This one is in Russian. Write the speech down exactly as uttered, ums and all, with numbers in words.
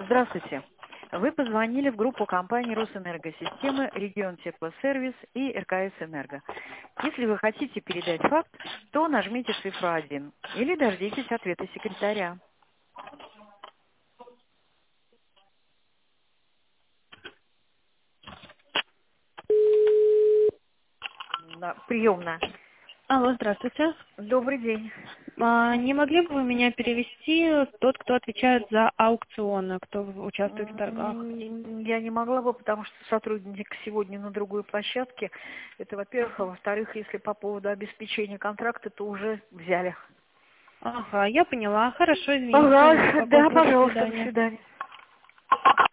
Здравствуйте. Вы позвонили в группу компании Росэнергосистемы, Регион Теплосервис и эр ка эс Энерго. Если вы хотите передать факт, то нажмите цифру один или дождитесь ответа секретаря. Да, приемная. Алло, здравствуйте. Добрый день. А, не могли бы вы меня перевести тот, кто отвечает за аукционы, кто участвует в торгах? М, Я не могла бы, потому что сотрудник сегодня на другой площадке. Это, во-первых, а во-вторых, если по поводу обеспечения контракта, то уже взяли. Ага, я поняла. Хорошо, извините. Ага, Какой да, до пожалуйста, до свидания. свидания.